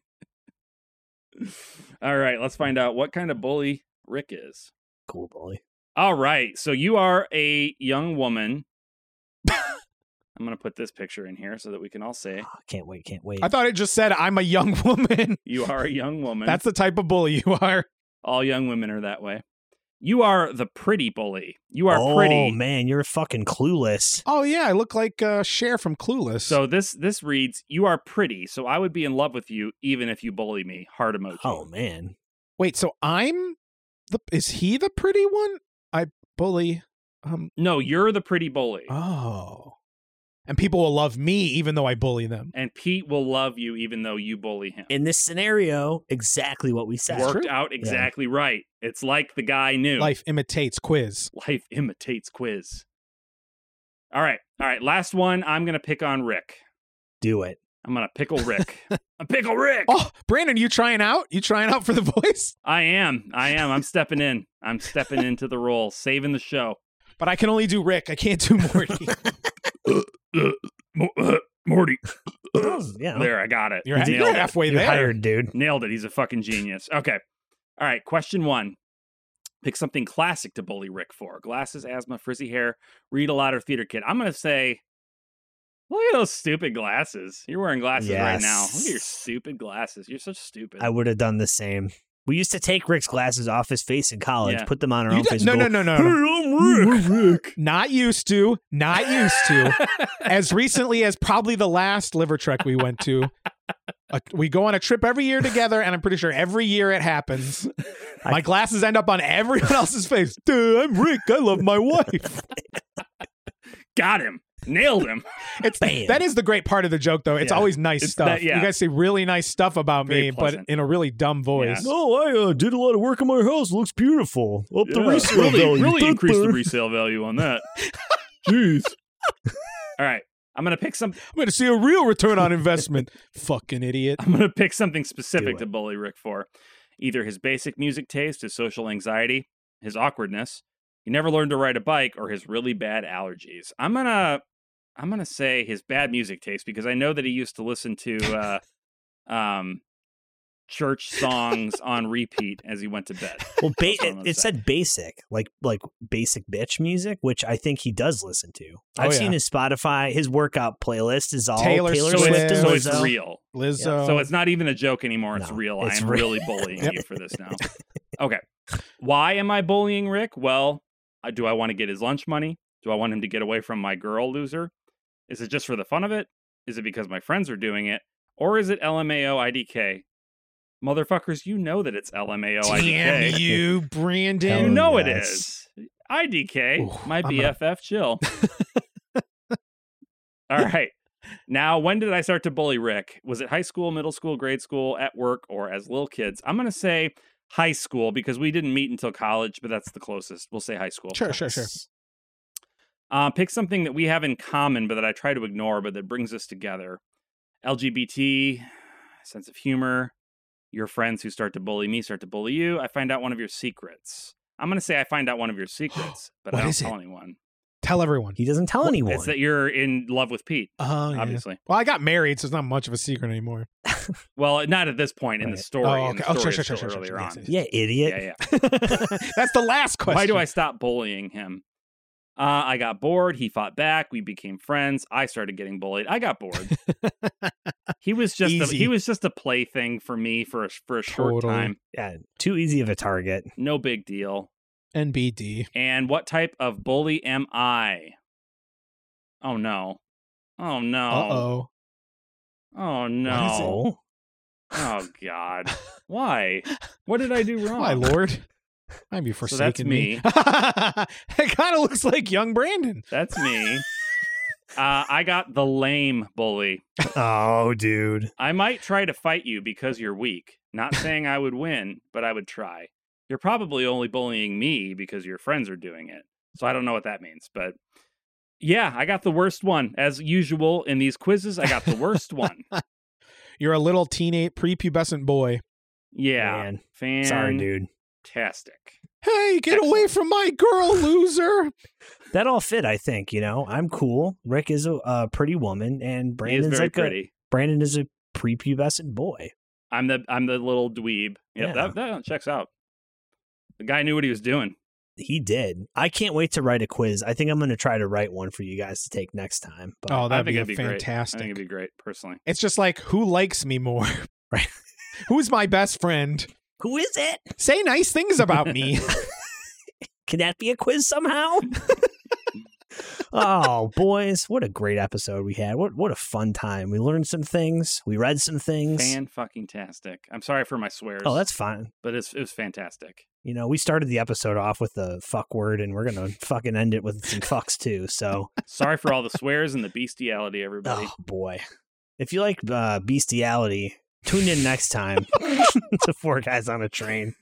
All right, let's find out what kind of bully Rick is. Cool bully. All right, so you are a young woman. I'm going to put this picture in here so that we can all say. Oh, can't wait. I thought it just said I'm a young woman. You are a young woman. That's the type of bully you are. All young women are that way. You are the pretty bully. You are pretty. pretty. Oh, man, you're fucking clueless. Oh, yeah, I look like Cher from Clueless. So this reads, you are pretty, so I would be in love with you even if you bully me. Heart emoji. Oh, man. Wait, so is he the pretty one? I bully. No, you're the pretty bully. Oh. And people will love me even though I bully them. And Pete will love you even though you bully him. In this scenario, exactly what we said. Worked out exactly right. It's like the guy knew. Life imitates quiz. Life imitates quiz. All right. Last one. I'm going to pick on Rick. Do it. I'm going to pickle Rick. Pickle Rick. Oh, Brandon, you trying out? You trying out for the voice? I am. I'm stepping in. I'm stepping into the role, saving the show. But I can only do Rick. I can't do Morty. Morty. Yeah. There, I got it. You're halfway there. You're hired, dude. Nailed it. He's a fucking genius. Okay. All right. Question 1. Pick something classic to bully Rick for. Glasses, asthma, frizzy hair, read a lot, or theater kid. I'm going to say, look at those stupid glasses. You're wearing glasses right now. Look at your stupid glasses. You're so stupid. I would have done the same. We used to take Rick's glasses off his face in college, put them on our own face. No. Hey, I'm Rick. Not used to. As recently as probably the last Liver Trek we went to. We go on a trip every year together, and I'm pretty sure every year it happens. My glasses end up on everyone else's face. Dude, I'm Rick. I love my wife. Got him. Nailed him. That is the great part of the joke, though. It's always nice stuff. You guys say really nice stuff about me, but in a really dumb voice. Yeah. No, I did a lot of work on my house. It looks beautiful. Up the resale value. Really increased the resale value on that. Jeez. All right. I'm going to pick some. I'm going to see a real return on investment. Fucking idiot. I'm going to pick something specific to bully Rick for. Either his basic music taste, his social anxiety, his awkwardness, he never learned to ride a bike, or his really bad allergies. I'm gonna say his bad music taste, because I know that he used to listen to church songs on repeat as he went to bed. Well, That's what I'm gonna it say. said basic, like basic bitch music, which I think he does listen to. Oh, I've yeah. seen his Spotify, his workout playlist is all Taylor Taylor Swift. Swift and So it's Lizzo. real. Lizzo. So it's not even a joke anymore. It's No, real. it's I am real. really bullying you for this now. Okay. Why am I bullying Rick? Well, do I want to get his lunch money? Do I want him to get away from my girl, loser? Is it just for the fun of it? Is it because my friends are doing it? Or is it LMAO IDK? Motherfuckers, you know that it's LMAO Damn IDK. you, Brandon. You Hell know it yes. is. IDK, Ooh, my I'm gonna- BFF chill. All right. Now, when did I start to bully Rick? Was it high school, middle school, grade school, at work, or as little kids? I'm going to say high school, because we didn't meet until college, but that's the closest. We'll say high school. Sure. Pick something that we have in common, but that I try to ignore, but that brings us together. LGBT, sense of humor, your friends who start to bully me start to bully you. I find out one of your secrets. I'm going to say I find out one of your secrets, but I What don't is tell it? anyone. Tell everyone. He doesn't tell anyone. It's that you're in love with Pete, Oh, yeah. obviously. Well, I got married, so it's not much of a secret anymore. Well, not at this point in the Right. story. Oh, In the okay. Oh, story sure, it's sure, still sure, earlier sure, on. yes, Yeah, idiot. Yeah. That's the last question. Why do I stop bullying him? I got bored. He fought back. We became friends. I started getting bullied. I got bored. He was just Easy. a plaything for me for a short Totally. time. Yeah, too easy of a target. No big deal. NBD. And what type of bully am I? Oh no. Oh no. Uh-oh. Oh What is no. Oh God. Why? What did I do wrong? My lord. Might be forsaken that's me. It kind of looks like young Brandon. That's me. I got the lame bully. Oh, dude. I might try to fight you because you're weak. Not saying I would win, but I would try. You're probably only bullying me because your friends are doing it. So I don't know what that means, but yeah, I got the worst one. As usual in these quizzes, I got the worst one. You're a little teenage prepubescent boy. Yeah. Man. Sorry, dude. Fantastic. Hey, get away from my girl, loser. That all fit, I think. You know, I'm cool. Rick is a pretty woman, and He is Brandon's very like pretty. Brandon is a prepubescent boy. I'm the little dweeb. Yep, Yeah. that checks out. The guy knew what he was doing. He did. I can't wait to write a quiz. I think I'm going to try to write one for you guys to take next time. But Oh, I that'd think be it'd be great. I fantastic. think it'd be great, personally. It's just like, who likes me more? Right. Who's my best friend? who is it? Say nice things about me. Can that be a quiz somehow? Oh, boys, what a great episode we had. What a fun time. We learned some things. We read some things. Fan-fucking-tastic. I'm sorry for my swears. Oh, that's fine. But it was fantastic. You know, we started the episode off with the fuck word, and we're going to fucking end it with some fucks too. So, Sorry for all the swears and the bestiality, everybody. oh boy. If you like bestiality, tune in next time to Four Guys on a Train.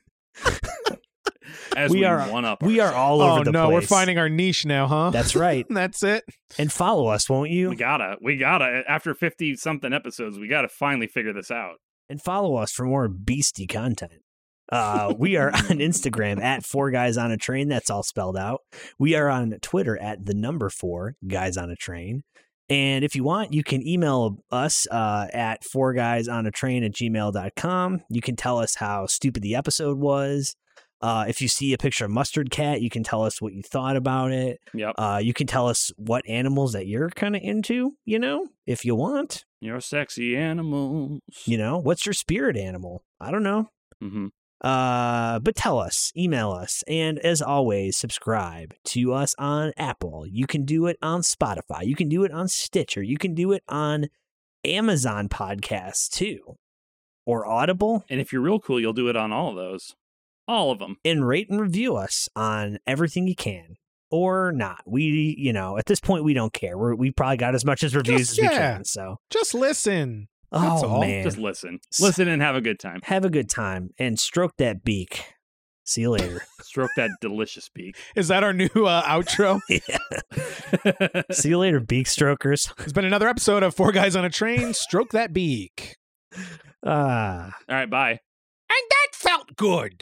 As we we are- one up. We are all over Oh, the no, place. we're finding our niche now, huh? That's right. That's it. And follow us, won't you? We gotta. After 50-something episodes, we gotta finally figure this out. And follow us for more beastie content. We are on Instagram at 4guysOnATrain. That's all spelled out. We are on Twitter at the 4 guys on a train. And if you want, you can email us at 4guysonatrain@gmail.com. You can tell us how stupid the episode was. If you see a picture of Mustard Cat, you can tell us what you thought about it. Yep. You can tell us what animals that you're kind of into, you know, if you want. You're sexy animals. You know, what's your spirit animal? I don't know. Mm-hmm. But tell us, email us, and as always, subscribe to us on Apple. You can do it on Spotify. You can do it on Stitcher. You can do it on Amazon Podcasts too, or Audible. And if you're real cool, you'll do it on all of those. All of them. And rate and review us on everything you can, or not. We, you know, at this point, we don't care. We probably got as much as reviews as we can. So, Just listen. That's oh all. man, Just listen. Listen and have a good time. have a good time and stroke that beak. See you later. Stroke that delicious beak. Is that our new outro? See you later, beak strokers. It's been another episode of Four Guys on a Train. Stroke that beak. Ah. All right, bye. And that's felt good.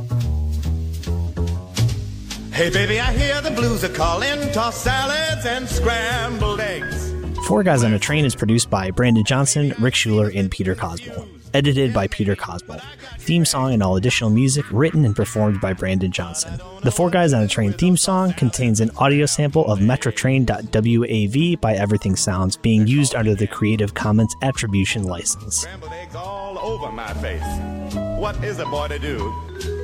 Hey baby, I hear the blues are calling, tossed salads and scrambled eggs. Four Guys on a Train is produced by Brandon Johnson, Rick Schuler, and Peter Cosmo. Edited by Peter Cosmo. Theme song and all additional music written and performed by Brandon Johnson. The Four Guys on a Train theme song contains an audio sample of Metrotrain.wav by Everything Sounds, being used under the Creative Commons Attribution License. Scrambled eggs all over my face. What is a boy to do?